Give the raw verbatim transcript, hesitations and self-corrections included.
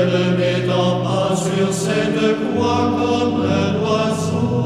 ne m'étends pas sur cette croix comme un oiseau.